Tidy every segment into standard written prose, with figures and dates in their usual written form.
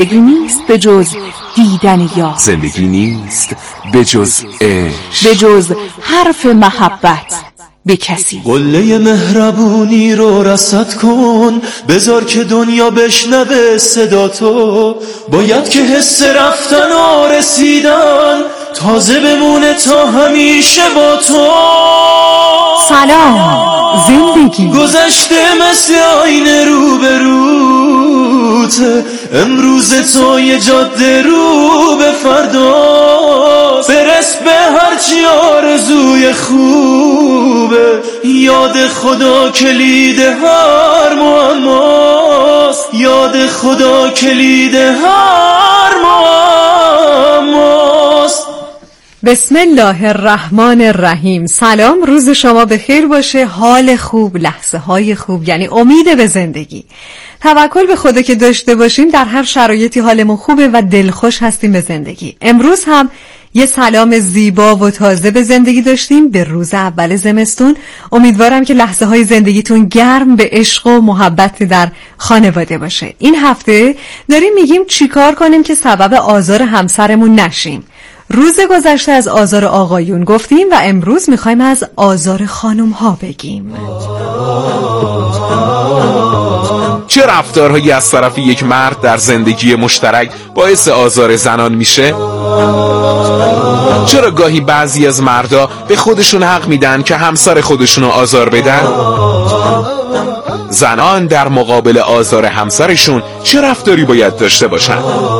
زندگی نیست به جز دیدن یار، زندگی نیست به جز عشق، به جز حرف محبت به کسی. قله مهربونی رو رصد کن، بذار که دنیا بشنوه صدا تو. باید که حس رفتن و رسیدن تازه بمونه تا همیشه با تو. سلام زندگی. گذشته مثل آینه رو به روته، امروز تو یه جاده رو به فردا. برس به هرچی آرزوی خوبه، یاد خدا کلید هر معماست، یاد خدا کلید هر معماست. بسم الله الرحمن الرحیم. سلام، روز شما بخیر باشه، حال خوب، لحظه های خوب، یعنی امید به زندگی. توکل به خدا که داشته باشیم در هر شرایطی حالمون خوبه و دلخوش هستیم به زندگی. امروز هم یه سلام زیبا و تازه به زندگی داشتیم به روز اول زمستون. امیدوارم که لحظه های زندگیتون گرم به عشق و محبت در خانواده باشه. این هفته داریم میگیم چیکار کنیم که سبب آزار همسرمون نشیم. روز گذشته از آزار آقایون گفتیم و امروز میخوایم از آزار خانم ها بگیم. چه رفتارهایی از طرف یک مرد در زندگی مشترک باعث آزار زنان میشه؟ چرا گاهی بعضی از مردا به خودشون حق میدن که همسر خودشونو آزار بدن؟ زنان در مقابل آزار همسرشون چه رفتاری باید داشته باشن؟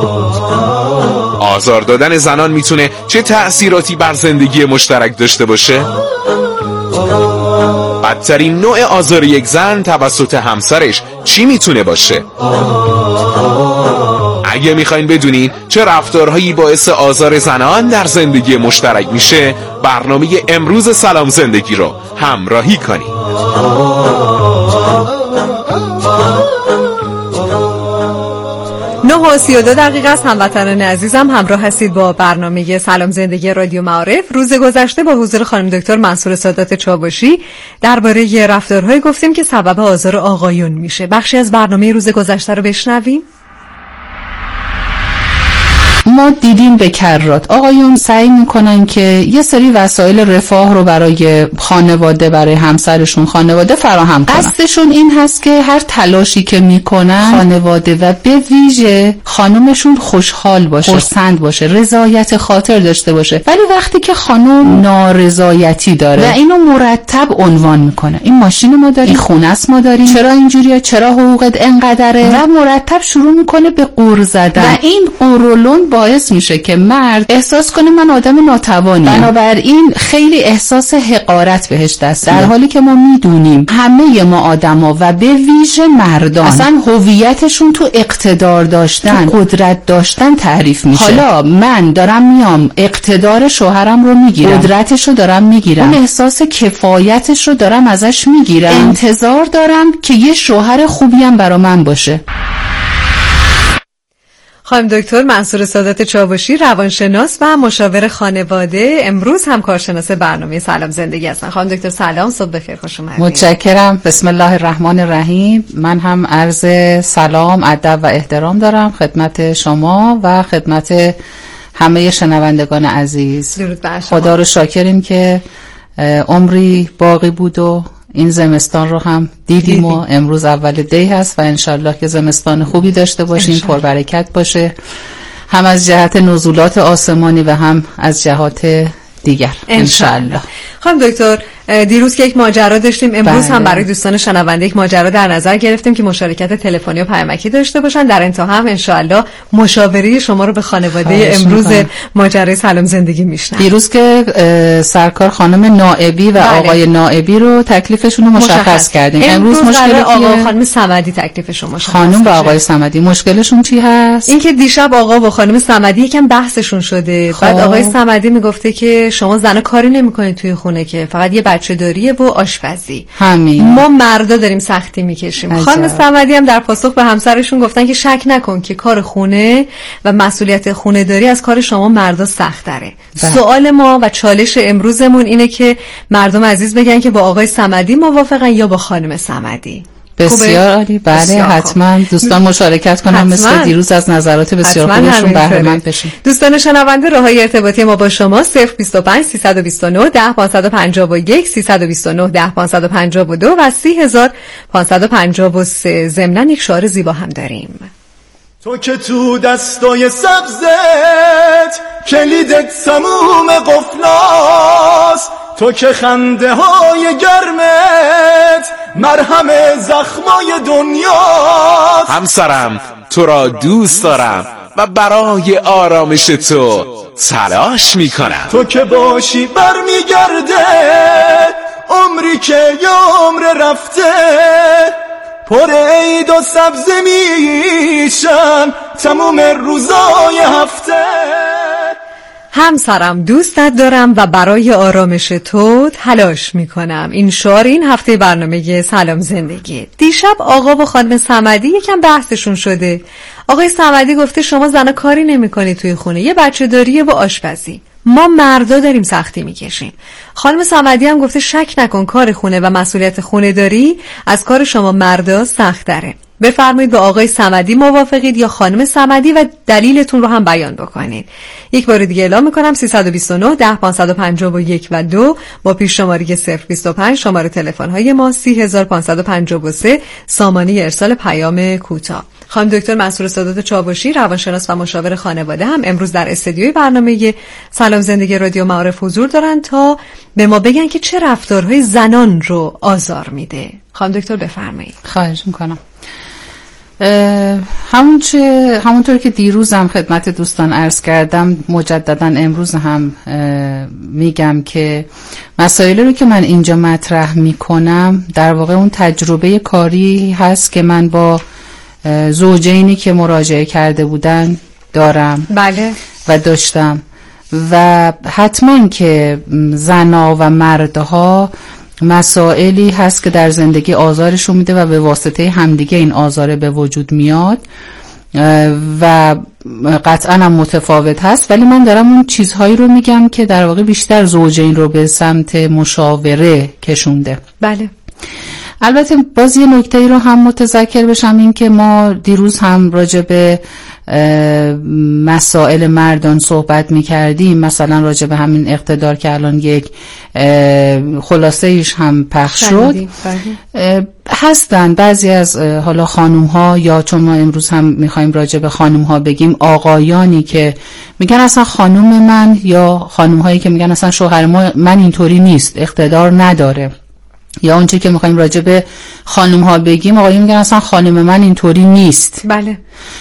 آزار دادن زنان میتونه چه تأثیراتی بر زندگی مشترک داشته باشه؟ بدترین نوع آزار یک زن توسط همسرش چی میتونه باشه؟ اگه میخواین بدونین چه رفتارهایی باعث آزار زنان در زندگی مشترک میشه، برنامه امروز سلام زندگی رو همراهی کنید. 9:32 است. هموطنان عزیزم، همراه هستید با برنامه سلام زندگی رادیو معارف. روز گذشته با حضور خانم دکتر منصور سادات چاوشی درباره رفتارهایی گفتیم که سبب آزار آقایون میشه. بخشی از برنامه روز گذشته رو بشنویم. ما دیدیم به کرات آقایون سعی میکنن که یه سری وسایل رفاه رو برای خانواده، برای همسرشون خانواده فراهم کنن. قصدشون این هست که هر تلاشی که میکنن خانواده و به ویژه خانومشون خوشحال باشه، خرسند باشه، رضایت خاطر داشته باشه. ولی وقتی که خانوم نارضایتی داره و اینو مرتب عنوان میکنه، این ماشین ما داریم، این خونه است ما داریم، چرا اینجوریه، چرا حقوقت انقدره، و مرتب شروع میکنه به قور زدن و این قورولون باعث میشه که مرد احساس کنه من آدم ناتوانیم، بنابراین خیلی احساس حقارت بهش دست میده، در حالی که ما میدونیم همه ما آدما و به ویژه مردان اصلا هویتشون تو اقتدار داشتن، تو قدرت داشتن تعریف میشه. حالا من دارم میام اقتدار شوهرم رو میگیرم، قدرتش رو دارم میگیرم، اون احساس کفایتش رو دارم ازش میگیرم، انتظار دارم که یه شوهر خوبی هم برا من باشه. خانم دکتر منصور سادات چاوشی، روانشناس و مشاور خانواده، امروز هم کارشناس برنامه سلام زندگی هستن. خانم دکتر سلام، صبح بخیر، خوش اومدید. متشکرم. بسم الله الرحمن الرحیم. من هم عرض سلام، ادب و احترام دارم خدمت شما و خدمت همه شنوندگان عزیز. درود بر شما. خدا رو شاکریم که عمری باقی بود و این زمستان رو هم دیدیم و امروز اول دی هست و انشالله که زمستان خوبی داشته باشیم، پربرکت باشه، هم از جهت نزولات آسمانی و هم از جهات دیگر انشالله. خانم دکتر، دیروز که یک ماجرا داشتیم، امروز هم برای دوستان شنونده یک ماجرا در نظر گرفتیم که مشارکت تلفنی و پیامکی داشته باشن. در انتها هم انشالله مشاوره شما رو به خانواده امروز ماجرای سلام زندگی میشنم. دیروز که سرکار خانم نائبی و آقای نائبی رو تکلیفشون رو مشخص کردیم. امروز مشکل آقا و خانم صمدی تکلیفشون مشخص. خانم و آقای صمدی مشکلشون چی هست؟ این که دیشب آقا و خانم صمدی یکم بحثشون شده. بعد آقای صمدی میگفته که شما زنا کاری نمیکنید توی خونه، که فقط یه بچه داریه و آشپزی، همین ما مردا داریم سختی میکشیم. خانم صمدی هم در پاسخ به همسرشون گفتن که شک نکن که کار خونه و مسئولیت خونه داری از کار شما مردا سخت تره. سوال ما و چالش امروزمون اینه که مردم عزیز بگن که با آقای صمدی موافقن یا با خانم صمدی. بسیار عالی. بله حتما دوستان مشارکت کنم مثل دیروز از نظرات بسیار خوبشون بهره مند بشین. دوستان شنونده راههای ارتباطی ما با شما 025 329 10551 329 10552 و 30553. ضمناً یک شعار زیبا هم داریم. تو که تو دستای سبزت کلیدت تموم قفلاست، تو که خنده های گرمت مرهم زخمای دنیاست. همسرم تو را دوست دارم و برای آرامش تو تلاش میکنم. تو که باشی برمیگرده عمری که یه عمر رفته، پر عید و سبزه میشم تموم روزای هفته. همسرم دوستت دارم و برای آرامش تو تلاش میکنم. این شعار این هفته برنامه سلام زندگی. دیشب آقا و خانم صمدی یکم بحثشون شده. آقای صمدی گفته شما زنا کاری نمیکنی توی خونه، یه بچه داریه و آشپزی، ما مردا داریم سختی میکشیم. خانم صمدی هم گفته شک نکن کار خونه و مسئولیت خونه داری از کار شما مردا سخت داره. بفرمایید به آقای صمدی موافقید یا خانم صمدی و دلیلتون رو هم بیان بکنید. یک بار دیگه اعلام میکنم 329 10551 و 2 با پیش شماره 025 شماره تلفن های ما 30553 سامانه ارسال پیام کوتاه. خانم دکتر مسرور سادات چاوشی روانشناس و مشاور خانواده هم امروز در استودیوی برنامه سلام زندگی رادیو معارف حضور دارن تا به ما بگن که چه رفتارهای زنان رو آزار میده. خانم دکتر بفرمایید. خواهش میکنم. همونطور که دیروزم خدمت دوستان عرض کردم مجددا امروز هم میگم که مسائلی رو که من اینجا مطرح میکنم در واقع اون تجربه کاری هست که من با زوجینی که مراجعه کرده بودن دارم. بله. و داشتم و حتما که زنها و مردها مسائلی هست که در زندگی آزارشون میده و به واسطه همدیگه این آزاره به وجود میاد و قطعا هم متفاوت هست، ولی من دارم اون چیزهایی رو میگم که در واقع بیشتر زوجین رو به سمت مشاوره کشونده. بله. البته باز یه نکته‌ای رو هم متذکر بشم، این که ما دیروز هم راجع به مسائل مردان صحبت می‌کردیم، مثلا راجع به همین اقتدار که الان یک خلاصه ایش هم پخش شد. هستن بعضی از حالا خانوم‌ها، یا چون ما امروز هم می‌خوایم راجع به خانوم‌ها بگیم، آقایانی که میگن اصلا خانوم من، یا خانوم‌هایی که میگن اصلا شوهر من اینطوری نیست، اقتدار نداره، یا اونچه که می‌خوایم راجع به خانوم‌ها بگیم آقایون میگن اصلا خانم من اینطوری نیست. بله.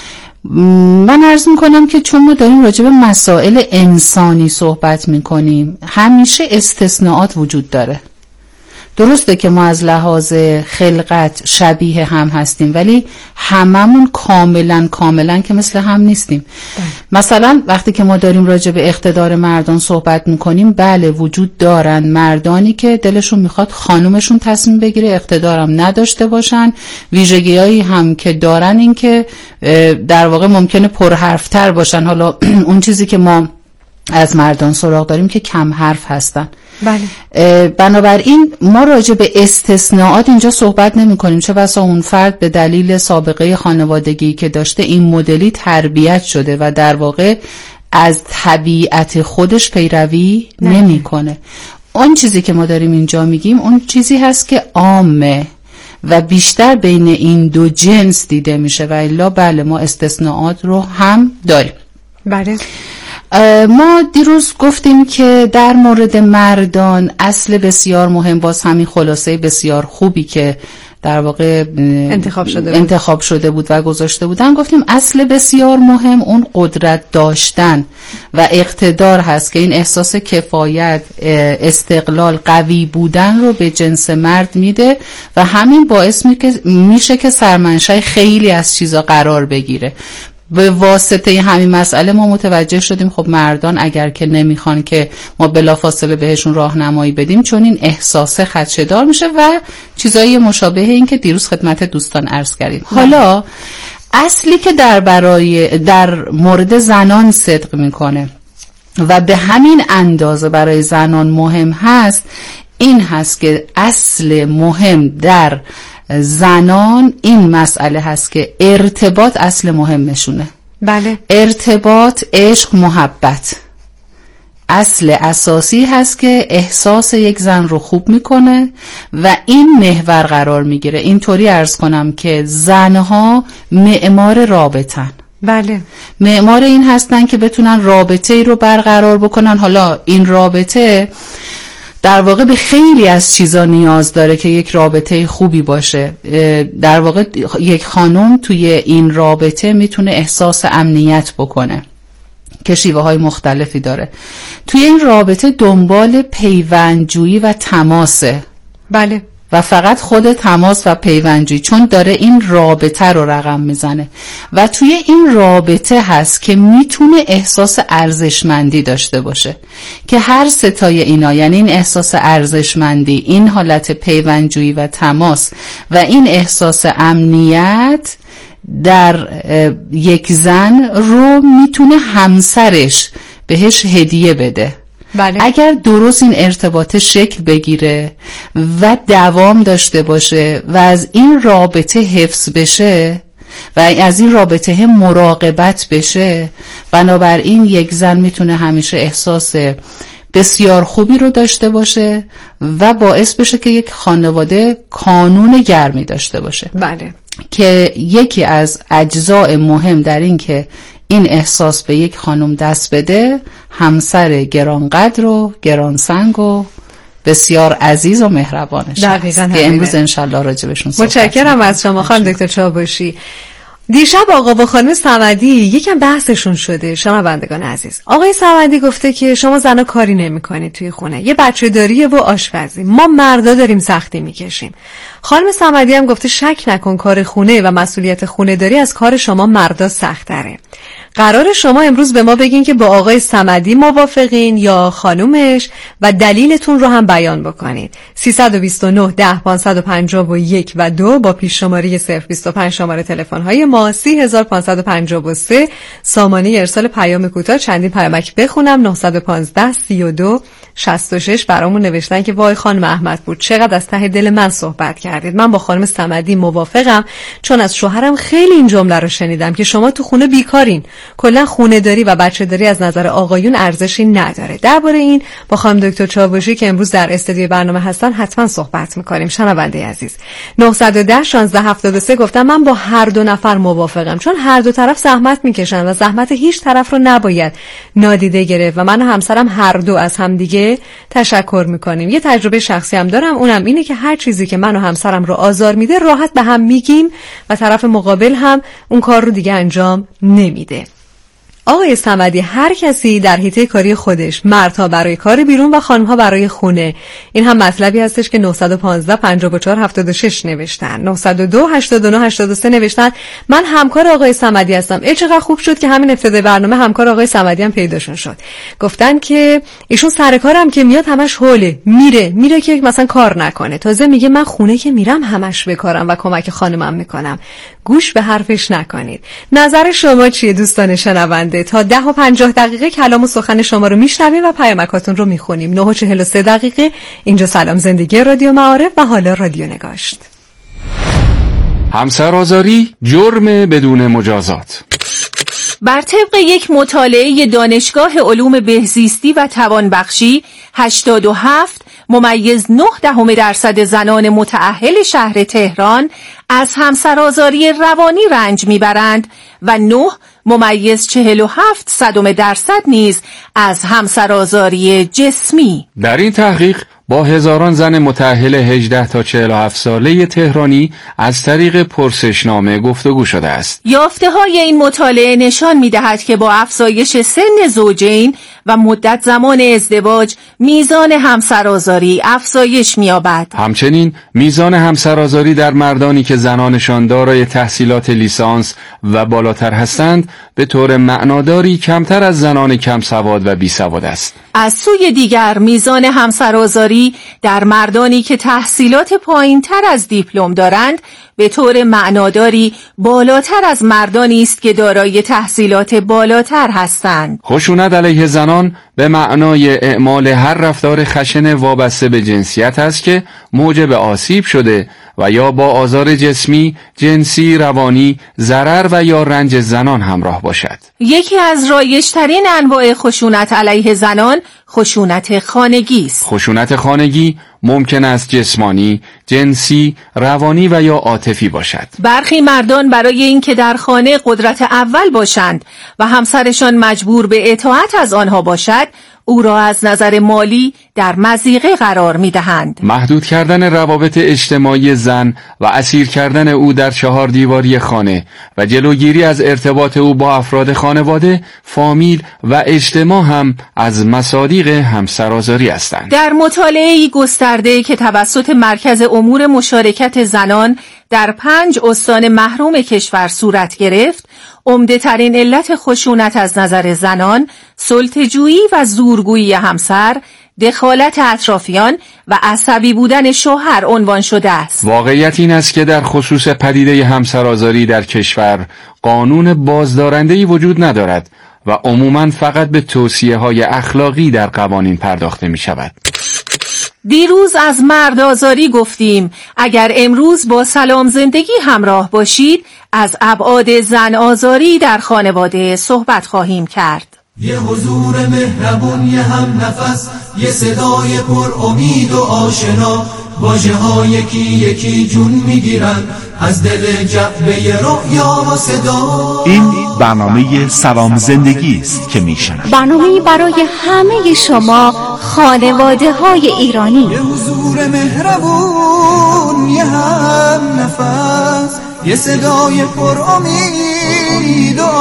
من عرض میکنم که چون ما داریم راجع به مسائل انسانی صحبت میکنیم، همیشه استثناءات وجود داره. درسته که ما از لحاظ خلقت شبیه هم هستیم، ولی هممون کاملا که مثل هم نیستیم. مثلا وقتی که ما داریم راجع به اقتدار مردان صحبت میکنیم، بله وجود دارن مردانی که دلشون میخواد خانومشون تصمیم بگیره، اقتدارم نداشته باشن. ویژگیایی هم که دارن این که در واقع ممکنه پرحرفتر باشن. حالا اون چیزی که ما از مردان سراغ داریم که کم حرف هستن. بله. بنابراین ما راجع به استثناءات اینجا صحبت نمی کنیم، چه بسا اون فرد به دلیل سابقه خانوادگی که داشته این مدلی تربیت شده و در واقع از طبیعت خودش پیروی نمی کنه. اون چیزی که ما داریم اینجا میگیم اون چیزی هست که عامه و بیشتر بین این دو جنس دیده میشه، و الا بله ما استثناءات رو هم داریم. بله. ما دیروز گفتیم که در مورد مردان اصل بسیار مهم، باز همین خلاصه بسیار خوبی که در واقع انتخاب شده بود و گذاشته بودن، گفتیم اصل بسیار مهم اون قدرت داشتن و اقتدار هست که این احساس کفایت، استقلال، قوی بودن رو به جنس مرد میده و همین باعث میشه که سرمنشأ خیلی از چیزا قرار بگیره. به واسطه همین مسئله ما متوجه شدیم خب مردان اگر که نمیخوان که ما بلافاصله بهشون راهنمایی بدیم، چون این احساس خدشه‌دار میشه و چیزایی مشابه این که دیروز خدمت دوستان عرض کردیم. حالا اصلی که در مورد زنان صدق میکنه و به همین اندازه برای زنان مهم هست، این هست که اصل مهم در زنان این مسئله هست که ارتباط اصل مهمشونه. بله. ارتباط، عشق، محبت اصل اساسی هست که احساس یک زن رو خوب میکنه و این محور قرار میگیره. اینطوری عرض کنم که زنها معمار رابطن. بله. معمار این هستن که بتونن رابطه ای رو برقرار بکنن. حالا این رابطه در واقع به خیلی از چیزا نیاز داره که یک رابطه خوبی باشه. در واقع یک خانم توی این رابطه میتونه احساس امنیت بکنه که شیوه های مختلفی داره. توی این رابطه دنبال پیوندجویی و تماسه. بله. و فقط خود تماس و پیوندجویی، چون داره این رابطه رو رقم میزنه و توی این رابطه هست که میتونه احساس ارزشمندی داشته باشه که هر ستای اینا، یعنی این احساس ارزشمندی، این حالت پیوندجویی و تماس و این احساس امنیت در یک زن رو میتونه همسرش بهش هدیه بده. بله. اگر درست این ارتباط شکل بگیره و دوام داشته باشه و از این رابطه حفظ بشه و از این رابطه مراقبت بشه، بنابراین یک زن میتونه همیشه احساس بسیار خوبی رو داشته باشه و باعث بشه که یک خانواده کانون گرمی داشته باشه. بله. که یکی از اجزاء مهم در این که این احساس به یک خانم دست بده، همسر گرانقدر و گرانسنگ و بسیار عزیز و مهربانش هست که امروز انشالله راجبشون صحبت. متشکرم از شما خانم دکتر چاوشی. دیشب آقا و خانم صمدی یکم بحثشون شده. شنوندگان عزیز، آقای صمدی گفته که شما زنا کاری نمی‌کنید توی خونه، یه بچه داریه و آشپزی، ما مردا داریم سختی میکشیم. خانم صمدی هم گفته شک نکن کار خونه و مسئولیت خونه داری از کار شما مردا سخت‌تره. قرار شما امروز به ما بگین که با آقای صمدی موافقین یا خانومش و دلیلتون رو هم بیان بکنید. 329 10 551 و 2 با پیش شماره 025 شماره تلفن های ما، 3553 سامانه ارسال پیام کوتاه. چندین پیامک بخونم. 915 32 66 برامون نوشتن که وای خانم احمدپور چقدر از ته دل من صحبت کردید. من با خانم صمدی موافقم، چون از شوهرم خیلی این جمله رو شنیدم که شما تو خونه بیکارین، کلا خونه داری و بچه داری از نظر آقایون ارزشی نداره. درباره این با خانم دکتر چاوشی که امروز در استودیو برنامه هستن حتما صحبت می‌کنیم. شنونده عزیز، 910 1673 گفتم من با هر دو نفر موافقم، چون هر دو طرف زحمت میکشن و زحمت هیچ طرف رو نباید نادیده گرفت و من و همسرم هر دو از همدیگه تشکر میکنیم. یه تجربه شخصی هم دارم، اونم اینه که هر چیزی که من و همسرم رو آزار میده راحت به هم میگیم و طرف مقابل هم اون کار رو دیگه انجام نمیده. آقای صمدی، هر کسی در حیطه کاری خودش، مردها برای کار بیرون و خانمها برای خونه، این هم مطلبی هستش که 915 54 76 نوشتن، 902 89 83 نوشتن من همکار آقای صمدی هستم. چقدر خوب شد که همین ابتدای برنامه همکار آقای صمدی هم پیداشون شد. گفتن که ایشون سر کارم که میاد همش هوله، میره که مثلا کار نکنه، تازه میگه من خونه که میرم همش بکارم و کمک خانمم میکنم. گوش به حرفش نکنید. نظر شما چیه دوستان شنونده؟ تا 10 و 50 دقیقه کلام و سخن شما رو میشنویم و پیامکاتون رو میخونیم. 9 و 43 دقیقه اینجا سلام زندگی رادیو معارف و حالا رادیو نگاشت. همسرآزاری جرم بدون مجازات. بر طبق یک مطالعه دانشگاه علوم بهزیستی و توانبخشی 87.9% زنان متأهل شهر تهران از همسرآزاری روانی رنج میبرند و 9.47% نیز از همسرآزاری جسمی. در این تحقیق با هزاران زن متأهل 18 تا 47 ساله تهرانی از طریق پرسشنامه گفتگو شده است. یافته‌های این مطالعه نشان می‌دهد که با افزایش سن زوجین و مدت زمان ازدواج میزان همسرآزاری افزایش می‌یابد. همچنین میزان همسرآزاری در مردانی که زنانشان دارای تحصیلات لیسانس و بالاتر هستند به طور معناداری کمتر از زنان کم سواد و بی سواد است. از سوی دیگر میزان همسرآزاری در مردانی که تحصیلات پایین‌تر از دیپلم دارند به طور معناداری بالاتر از مردانی است که دارای تحصیلات بالاتر هستند. خشونت علیه زنان به معنای اعمال هر رفتار خشن وابسته به جنسیت است که موجب آسیب شده و یا با آزار جسمی، جنسی، روانی، ضرر و یا رنج زنان همراه باشد. یکی از رایج‌ترین انواع خشونت علیه زنان خشونت خانگی است. خشونت خانگی ممکن است جسمانی، جنسی، روانی و یا عاطفی باشد. برخی مردان برای اینکه در خانه قدرت اول باشند و همسرشان مجبور به اطاعت از آنها باشد، او را از نظر مالی در مضیقه قرار می‌دهند. محدود کردن روابط اجتماعی زن و اسیر کردن او در 4 دیواری خانه و جلوگیری از ارتباط او با افراد خانواده، فامیل و اجتماع هم از مصادیق همسرآزاری هستند. در مطالعه‌ای گسترده که توسط مرکز امور مشارکت زنان در 5 استان محروم کشور صورت گرفت، عمده‌ترین علت خشونت از نظر زنان، سلطه‌جویی و زورگویی همسر، دخالت اطرافیان و عصبی بودن شوهر عنوان شده است. واقعیت این است که در خصوص پدیده همسرآزاری در کشور قانون بازدارنده‌ای وجود ندارد و عموماً فقط به توصیه‌های اخلاقی در قوانین پرداخته می‌شود. دیروز از مردآزاری گفتیم. اگر امروز با سلام زندگی همراه باشید، از ابعاد زن آزاری در خانواده صحبت خواهیم کرد. یه حضور مهربون، یه هم نفس، یه صدای پر امید و آشنا، واژه ها یکی یکی جون میگیرن از دل جعبه رؤیا و صدا. این برنامه سلام زندگی است که میشنوید. برنامه‌ای برای همه شما خانواده های ایرانی. یه حضور مهربون، یه هم نفس، یه صدای پر امید و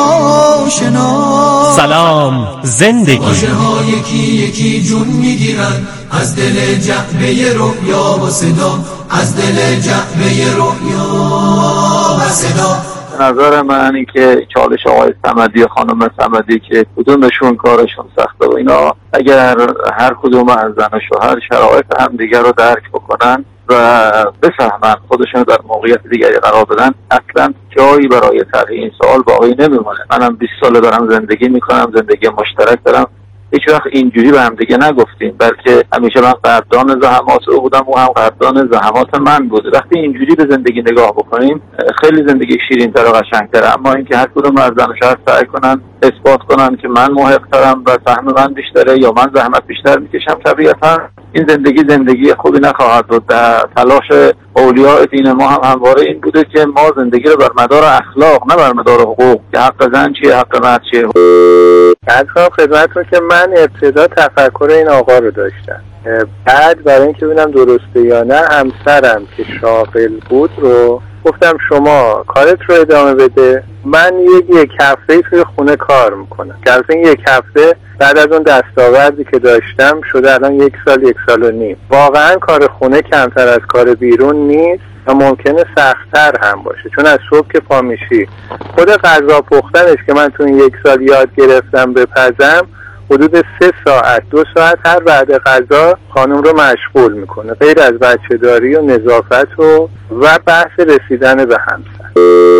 آشنا. سلام زندگی. واژه ها یکی یکی جون میگیرن از دل جعبه رؤیا و صدا، از دل جعبه رؤیا و صدا. نظر من این که چالش آقای صمدی و خانم صمدی که کدومشون کارشون سخته و اینا، اگر هر کدوم از زن و شوهر شرایط همدیگر رو درک بکنن و بفهمن خودشون در موقعیت دیگری قرار بدن، اصلا جایی برای طرح این سوال باقی نمیمونه. منم 20 ساله دارم زندگی میکنم، زندگی مشترک دارم، هیچ وقت اینجوری به هم دیگه نگفتیم، بلکه همیشه من قدردان زحمات او بودم، او هم قدردان زحمات من بود. وقتی اینجوری به زندگی نگاه بکنیم خیلی زندگی شیرین‌تر و قشنگ‌تره. اما اینکه هر کدوم از زن و شوهر سعی کنن اثبات کنن که من محق‌ترم و سهم من بیشتره یا من زحمت بیشتر میکشم، طبیعتاً این زندگی خوبی نخواهد بود. در تلاش اولیاء دین ما هم همواره این بوده که ما زندگی رو بر مدار اخلاق نه بر مدار حقوق، که حق زن چیه، حق مرد چیه. عرض خدمتتون که من ابتدا تفکر این آقا رو داشتم، بعد برای اینکه ببینم درسته یا نه همسرم که شاغل بود رو گفتم شما کارت رو ادامه بده، من یک هفته توی خونه کار میکنم. که از این یک هفته بعد از اون دستاوردی که داشتم شده الان 1 سال 1 سال و نیم. واقعا کار خونه کمتر از کار بیرون نیست و ممکنه سخت‌تر هم باشه، چون از صبح که پا میشی خود غذا پختنش که من تو این 1 سال یاد گرفتم بپزم، حدود 3 ساعت 2 ساعت هر بعد غذا خانم رو مشغول میکنه، غیر از بچه‌داری و نظافت و بحث رسیدن به همسر.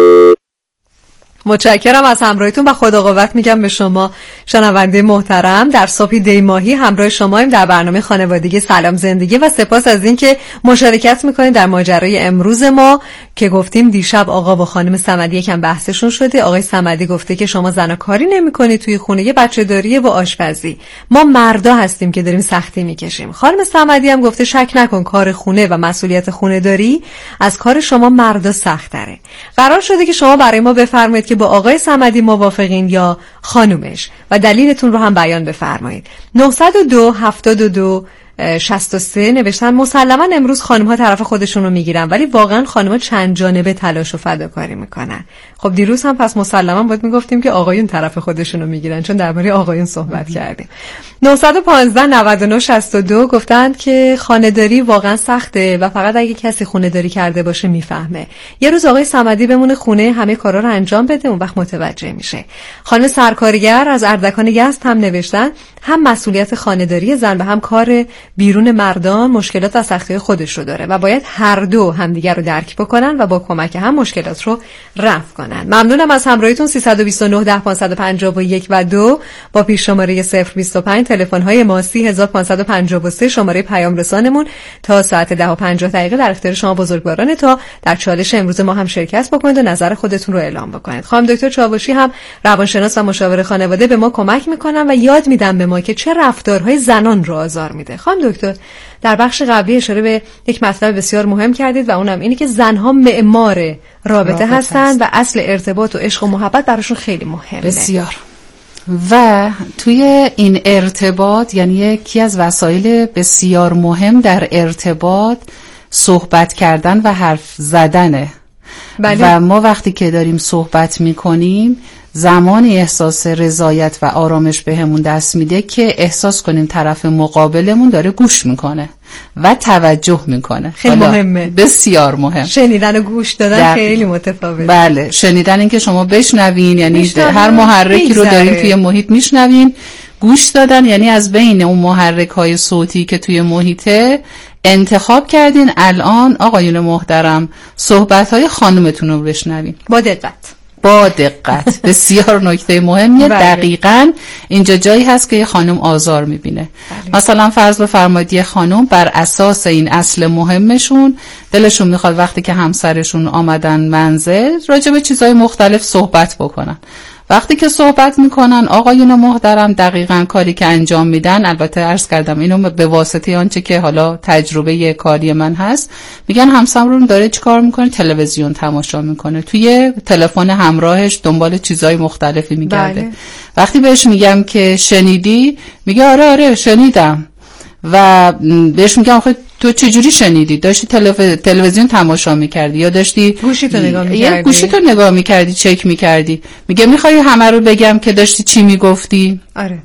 متشکرم از همراهیتون و خدا قوت میگم به شما شنونده محترم. در صبح دی ماهی همراه شماییم در برنامه خانوادگی سلام زندگی و سپاس از این که مشارکت میکنید در ماجرای امروز ما که گفتیم دیشب آقا و خانم صمدی یکم بحثشون شده. آقای صمدی گفته که شما زنا کاری نمیکنید توی خونه، یه بچه‌داری و آشپزی، ما مردا هستیم که داریم سختی میکشیم. خانم صمدی هم گفته شک نکن کار خونه و مسئولیت خونه داری از کار شما مردا سخت‌تره. قرار شده که شما برای ما بفرمایید که با آقای صمدی موافقین یا خانومش و دلیلتون رو هم بیان بفرمایید. 902 72 63 نوشتن مسلما امروز خانم‌ها طرف خودشون رو میگیرن، ولی واقعا خانم‌ها چند جانبه تلاش و فداکاری میکنن. خب دیروز هم پس مسلما باید میگفتیم که آقایون طرف خودشون رو میگیرن، چون درباره آقایون صحبت کردیم. 915 99 62 گفتند که خانه‌داری واقعا سخته و فقط اگه کسی خانه‌داری کرده باشه میفهمه. یه روز آقای صمدی بمونه خونه همه کارا رو انجام بده، اون وقت متوجه میشه. خانم سرکارگر از اردکان یزد هم نوشتن هم مسئولیت خانه‌داری زن و هم کار بیرون مردان مشکلات و سختی‌های خودش رو داره و باید هر دو همدیگر رو درک بکنن و با کمک هم مشکلات رو رفع کنن. ممنونم از همراهیتون. 329 10 551 و 2 با پیش شماره 025 تلفن‌های ما 30553 شماره پیام رسانمون تا ساعت 10:50 در اختیار شما بزرگوارانه تا در چالش امروز ما هم شرکت بکنید و نظر خودتون رو اعلام بکنید. خانم دکتر چاوشی هم روانشناس و مشاور خانواده به ما کمک میکنن و یاد میدن به ما که چه رفتارهای زنان رو آزار میده. خانم دکتر در بخش قبلی اشاره به یک مطلب بسیار مهم کردید و اونم اینه که زنها معمار رابطه هستن و اصل ارتباط و عشق و محبت براشون خیلی مهمه. بسیار. و توی این ارتباط یعنی یکی از وسایل بسیار مهم در ارتباط صحبت کردن و حرف زدنه. بله. و ما وقتی که داریم صحبت میکنیم زمانی احساس رضایت و آرامش بهمون دست میده که احساس کنیم طرف مقابلمون داره گوش میکنه و توجه میکنه. خیلی مهمه. بسیار مهم. شنیدن و گوش دادن خیلی متفاوته. بله، شنیدن این که شما بشنوین، یعنی هر محرکی رو دارین توی محیط میشنوین. گوش دادن یعنی از بین اون محرک های صوتی که توی محیطه انتخاب کردین الان آقایون محترم صحبت های خانمتون رو بشنوین با دقت. بسیار نکته مهمیه. دقیقاً اینجا جایی هست که یه خانم آزار میبینه. مثلا فرض بفرمایید یه خانم بر اساس این اصل مهمشون دلشون میخواد وقتی که همسرشون آمدن منزل راجع به چیزهای مختلف صحبت بکنن. وقتی که صحبت میکنن آقایون محترم دقیقاً کاری که انجام میدن، البته عرض کردم اینو به واسطه آنچه که حالا تجربه کاری من هست، میگن همسرمون داره چیکار میکنه؟ تلویزیون تماشا میکنه، توی تلفن همراهش دنبال چیزای مختلفی میگرده. بله. وقتی بهش میگم که شنیدی؟ میگه آره شنیدم. و بهش میگم آخه تو چجوری شنیدی؟ داشتی تلویزیون تماشا میکردی یا داشتی گوشیتو نگاه میکردی چک میکردی؟ میگه میخوای همه رو بگم که داشتی چی میگفتی؟ آره.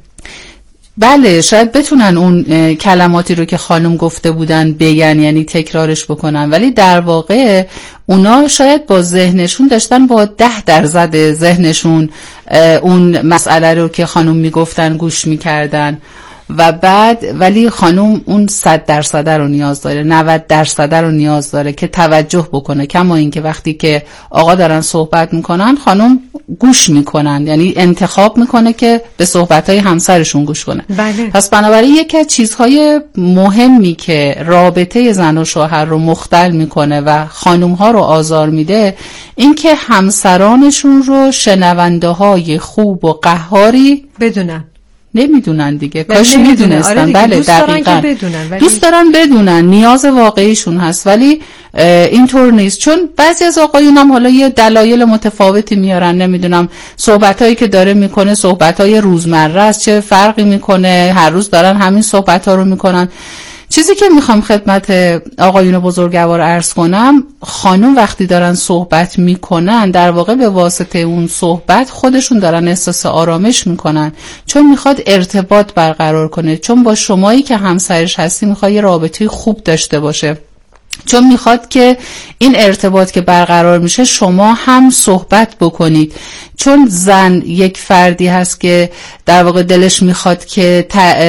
بله، شاید بتونن اون کلماتی رو که خانم گفته بودن بگن، یعنی تکرارش بکنن، ولی در واقع اونا شاید با ذهنشون داشتن با 10% ذهنشون اون مسئله رو که خانم میگفتن گوش میکردن و بعد ولی خانم اون 100% رو نیاز داره، 90% رو نیاز داره که توجه بکنه. کما این که وقتی که آقا دارن صحبت میکنن خانم گوش میکنن، یعنی انتخاب میکنه که به صحبتهای همسرشون گوش کنه. بله. پس بنابراین یکی از چیزهای مهمی که رابطه زن و شوهر رو مختل میکنه و خانمها رو آزار میده این که همسرانشون رو شنونده های خوب و قهاری بدونن. نمیدونن دیگه، کاش میدونستن. آره بله دقیقاً دوست دارن بدونن، نیاز واقعیشون هست، ولی اینطور نیست. چون بعضی از آقایون هم حالا یه دلایل متفاوتی میارن، نمیدونم صحبتایی که داره میکنه صحبتای روزمره است، چه فرقی میکنه، هر روز دارن همین صحبت‌ها رو میکنن. چیزی که میخوام خدمت آقایون بزرگوار عرض کنم، خانم وقتی دارن صحبت میکنن در واقع به واسطه اون صحبت خودشون دارن احساس آرامش میکنن، چون میخواد ارتباط برقرار کنه، چون با شمایی که همسرش هستی میخواد یه رابطه خوب داشته باشه، چون میخواد که این ارتباط که برقرار میشه شما هم صحبت بکنید. چون زن یک فردی هست که در واقع دلش میخواد که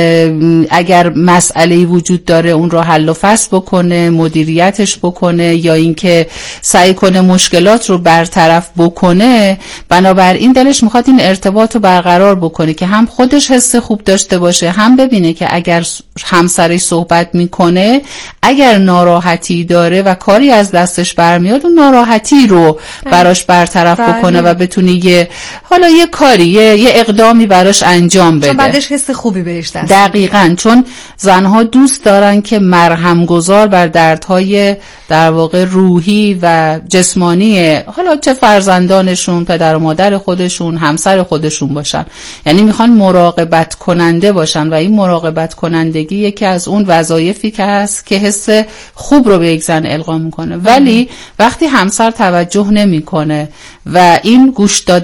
اگر مسئله‌ای وجود داره اون رو حل و فصل بکنه، مدیریتش بکنه، یا اینکه سعی کنه مشکلات رو برطرف بکنه. بنابراین دلش میخواد این ارتباط رو برقرار بکنه که هم خودش حس خوب داشته باشه، هم ببینه که اگر همسرش صحبت میکنه اگر ناراحتی داره و کاری از دستش برمیاد اون ناراحتی رو براش برطرف بکنه و بتونه حالا یه کاری یه اقدامی براش انجام بده، چون بعدش حس خوبی بهش دست. دقیقاً، چون زنها دوست دارن که مرهم گذار بر دردهای در واقع روحی و جسمانی حالا چه فرزندانشون، پدر و مادر خودشون، همسر خودشون باشن. یعنی میخوان مراقبت کننده باشن و این مراقبت کنندگی یکی از اون وظایفی که هست که حس خوب رو به یک زن القا میکنه. ولی وقتی همسر توجه نمیکنه و این گوش دادن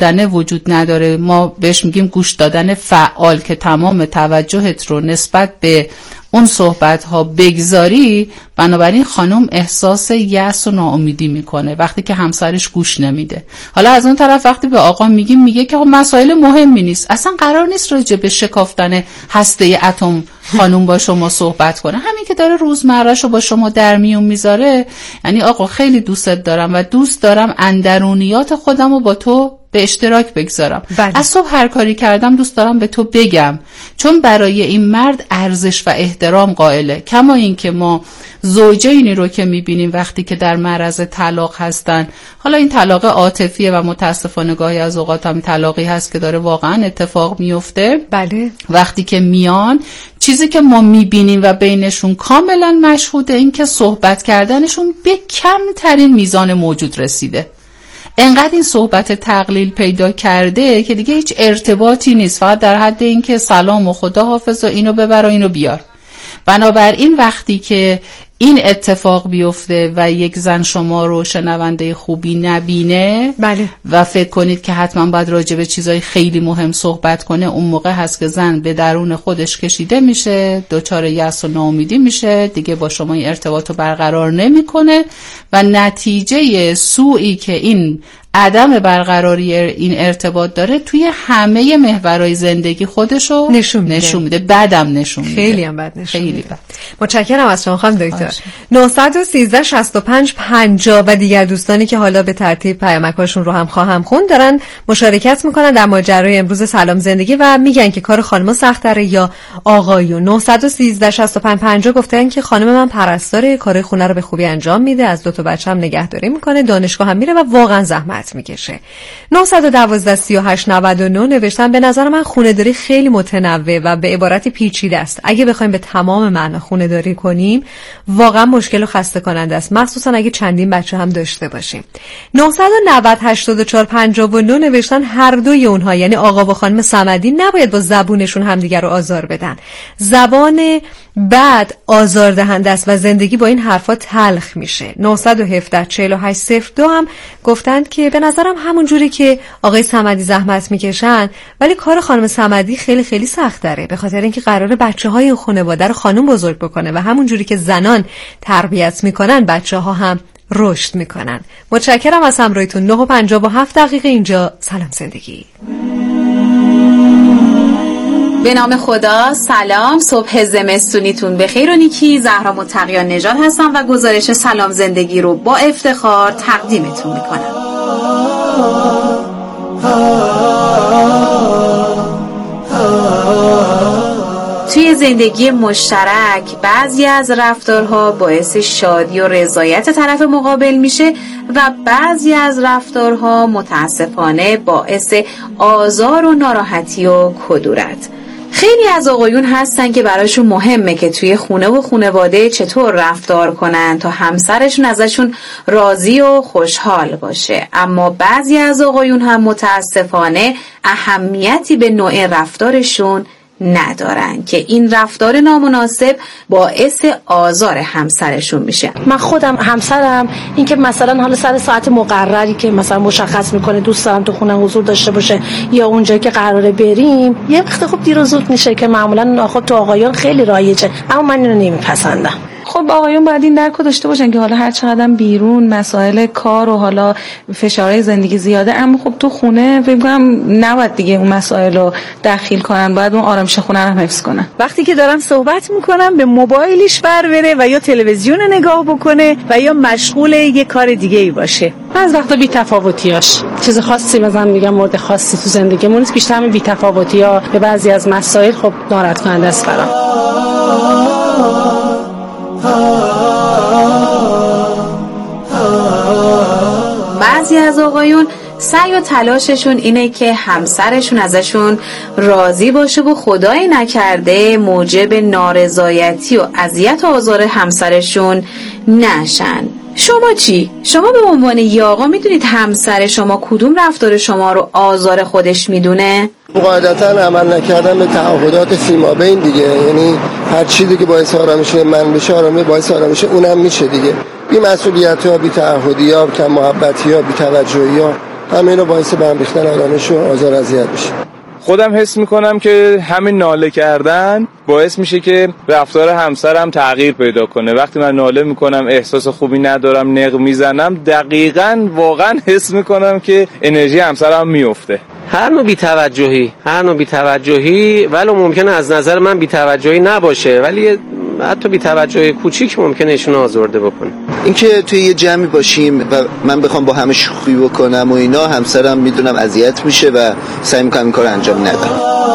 دادن وجود نداره. ما بهش میگیم گوش دادن فعال، که تمام توجهت رو نسبت به اون صحبت ها بگذاری. بنابراین خانم احساس یأس و ناامیدی میکنه وقتی که همسرش گوش نمیده. حالا از اون طرف وقتی به آقا میگه که مسائل مهمی نیست، اصلا قرار نیست راجع به شکافتن هسته اتم خانم با شما صحبت کنه، همین که داره روزمره‌شو با شما در میون میذاره. یعنی آقا خیلی دوستت دارم و دوست دارم اندرونیات خودم رو با تو به اشتراک بگذارم. از صبح هر کاری کردم دوست دارم به تو بگم، چون برای این مرد ارزش و احترام قائله. کما این که ما زوجینی رو که میبینیم وقتی که در معرض طلاق هستن، حالا این طلاق عاطفیه و متاسفانه گاهی از اوقات هم طلاقی هست که داره واقعا اتفاق میفته. بله. وقتی که میان، چیزی که ما میبینیم و بینشون کاملا مشهوده این که صحبت کردنشون به کمترین میزان موجود رسیده. انقدر این صحبت تقلیل پیدا کرده که دیگه هیچ ارتباطی نیست، فقط در حد این که سلام و خدا حافظ و اینو ببر و اینو بیار. بنابراین وقتی که این اتفاق بیفته و یک زن شما رو شنونده خوبی نبینه، بله، و فکر کنید که حتما باید راجع به چیزای خیلی مهم صحبت کنه، اون موقع هست که زن به درون خودش کشیده میشه، دچار یأس و ناامیدی میشه، دیگه با شما این ارتباط رو برقرار نمیکنه و نتیجه سوئی که این عدم برقراری این ارتباط داره توی همه محورهای زندگی خودشو نشون میده. بعدم نشون میده، خیلی هم بد نشون خیلی میده. بد. متشکرم از شما خانم دکتر. 913 65 50 و دیگر دوستانی که حالا به ترتیب پیامکاشون رو هم خواهم خوند دارن مشارکت میکنن در ماجرای امروز سلام زندگی و میگن که کار خانم‌ها سخت‌تره یا آقایون. 913 65 50 گفتن که خانم من پرستاره، کار خونه رو به خوبی انجام میده، از 2 تا بچه‌م نگهداری میکنه، دانشگاه هم میره و واقعا زحمت میکشه. 912 38 99 نوشتن به نظر من خونه داری خیلی متنوع و به عبارتی پیچیده است. اگه بخوایم به تمام معنا خونه داری کنیم واقعا مشکل و خسته کننده است، مخصوصا اگه چندین بچه هم داشته باشیم. 990 84 59 نوشتن هر دوی اونها یعنی آقا و خانم صمدی نباید با زبونشون همدیگر رو آزار بدن. زبان بد آزاردهنده است و زندگی با این حرفا تلخ میشه. 917 48 02 هم گفتند که به نظرم همون جوری که آقای صمدی زحمت میکشن ولی کار خانم صمدی خیلی خیلی سخت داره، به خاطر اینکه قراره بچه‌های خانواده رو خانم بزرگ بکنه و همون جوری که زنان تربیت میکنن بچه‌ها هم رشد میکنن. متشکرم از همراهیتون. 9:57 اینجا سلام زندگی. به نام خدا، سلام، صبح زمستونیتون بخیر و نیکی. زهرا متقیان نژاد هستم و گزارش سلام زندگی رو با افتخار تقدیمتون میکنم. توی زندگی مشترک بعضی از رفتارها باعث شادی و رضایت طرف مقابل میشه و بعضی از رفتارها متاسفانه باعث آزار و ناراحتی و کدورت. خیلی از آقایون هستن که براشون مهمه که توی خونه و خانواده چطور رفتار کنن تا همسرشون ازشون راضی و خوشحال باشه، اما بعضی از آقایون هم متاسفانه اهمیتی به نوع رفتارشون ندارن که این رفتار نامناسب باعث آزار همسرشون میشه. من خودم همسرم این که مثلا حالا سر ساعت مقرری که مثلا مشخص میکنه دوست دارم تو خونه حضور داشته باشه یا اونجایی که قراره بریم یه وقت خوب دیر و زود میشه که معمولا خود تو آقایان خیلی رایجه، اما من اینو نمیپسندم. خب آقایون باید این درک رو داشته باشن که حالا هر چقدر بیرون مسائل کار و حالا فشارهای زندگی زیاده، اما خب تو خونه فکر کنم نباید دیگه اون مسائل رو دخیل کنن، باید اون آرامش خونه رو حفظ کنن. وقتی که دارن صحبت میکنن به موبایلش بره و یا تلویزیون نگاه بکنه و یا مشغول یه کار دیگه ای باشه. بعض وقتا بی‌تفاوتیاش چیز خاصی مثلا میگم مورد خاصی تو زندگیمون نیست، بیشتر همین بی‌تفاوتی‌ها به بعضی از مسائل خب ناراحت کننده است برام. بعضی از آقایون سعی و تلاششون اینه که همسرشون ازشون راضی باشه و خدایی نکرده موجب نارضایتی و اذیت و آزار همسرشون نشن. شما چی؟ شما به عنوان یه آقا میدونید همسر شما کدوم رفتار شما رو آزار خودش میدونه؟ قاعدتا عمل نکردن به تعهدات فیمابین دیگه، یعنی هر چیزی که باعث آرامش من بشه آرامش باعث آرامش اونم میشه دیگه. بی مسئولیتی ها، بی تعهدی ها، کم محبتی ها، بی توجهی ها، همه اینا باعث به هم ریختن آرامش و آزار اذیت میشه. خودم حس میکنم که همین ناله کردن باعث میشه که رفتار همسرم تغییر پیدا کنه. وقتی من ناله میکنم، احساس خوبی ندارم، نق میزنم، دقیقاً واقعا حس میکنم که انرژی همسرم میفته. هر نوع بی‌توجهی ولو ممکنه از نظر من بی‌توجهی نباشه، ولی حتی بی‌توجهی کوچیک ممکنه ایشون آزرده بکنه. اینکه توی یه جمعی باشیم و من بخوام با همه شوخی بکنم و اینا، همسرم میدونم اذیت میشه و سعی میکنم این کار انجام ندم.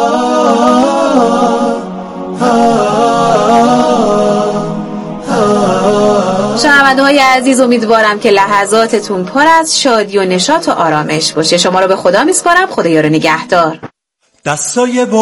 شنونده‌های عزیز، امیدوارم که لحظاتتون پر از شادی و نشاط و آرامش باشه. شما رو به خدا میسپارم. خدا یار نگهدار. دستای